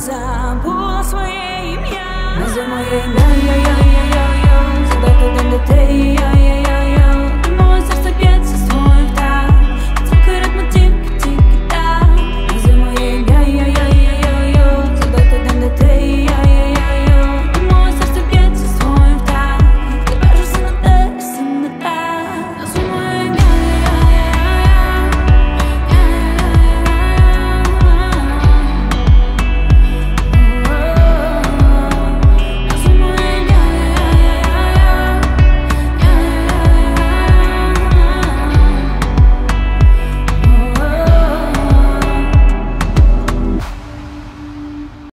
забула своє ім'я. Назви моє ім'я, я задати день дітей,